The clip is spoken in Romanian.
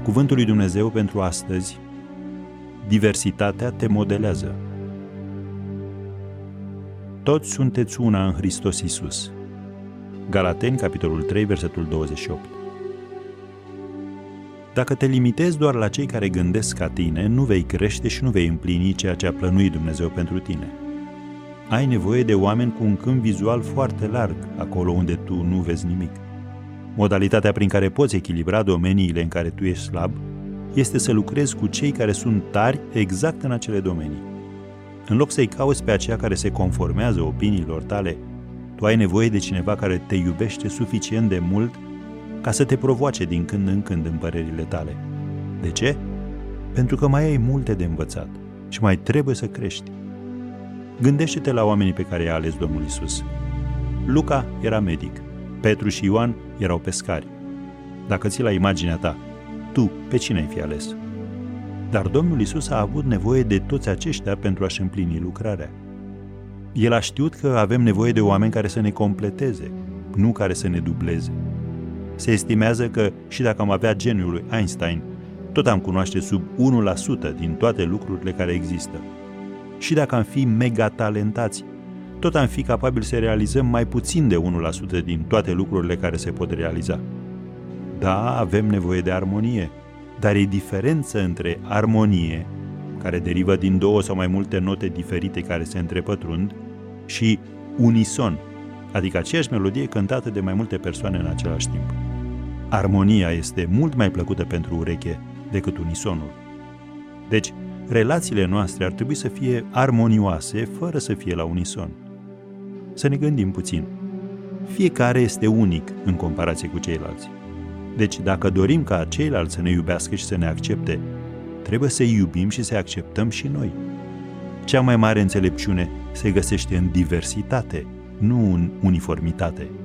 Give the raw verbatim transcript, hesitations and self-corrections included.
Cuvântul lui Dumnezeu pentru astăzi: diversitatea te modelează. Toți sunteți una în Hristos Iisus. Galateni, capitolul trei, versetul douăzeci și opt. Dacă te limitezi doar la cei care gândesc ca tine, nu vei crește și nu vei împlini ceea ce a plănuit Dumnezeu pentru tine. Ai nevoie de oameni cu un câmp vizual foarte larg, acolo unde tu nu vezi nimic. Modalitatea prin care poți echilibra domeniile în care tu ești slab este să lucrezi cu cei care sunt tari exact în acele domenii. În loc să-i cauți pe aceia care se conformează opiniilor tale, tu ai nevoie de cineva care te iubește suficient de mult ca să te provoace din când în când în părerile tale. De ce? Pentru că mai ai multe de învățat și mai trebuie să crești. Gândește-te la oamenii pe care i-a ales Domnul Iisus. Luca era medic, Petru și Ioan erau pescari. Dacă ții la imaginea ta, tu pe cine ai fi ales? Dar Domnul Iisus a avut nevoie de toți aceștia pentru a-și împlini lucrarea. El a știut că avem nevoie de oameni care să ne completeze, nu care să ne dubleze. Se estimează că și dacă am avea geniul lui Einstein, tot am cunoaște sub unu la sută din toate lucrurile care există. Și dacă am fi mega talentați, tot am fi capabili să realizăm mai puțin de unu la sută din toate lucrurile care se pot realiza. Da, avem nevoie de armonie, dar e diferență între armonie, care derivă din două sau mai multe note diferite care se întrepătrund, și unison, adică aceeași melodie cântată de mai multe persoane în același timp. Armonia este mult mai plăcută pentru ureche decât unisonul. Deci, relațiile noastre ar trebui să fie armonioase, fără să fie la unison. Să ne gândim puțin. Fiecare este unic în comparație cu ceilalți. Deci, dacă dorim ca ceilalți să ne iubească și să ne accepte, trebuie să-i iubim și să-i acceptăm și noi. Cea mai mare înțelepciune se găsește în diversitate, nu în uniformitate.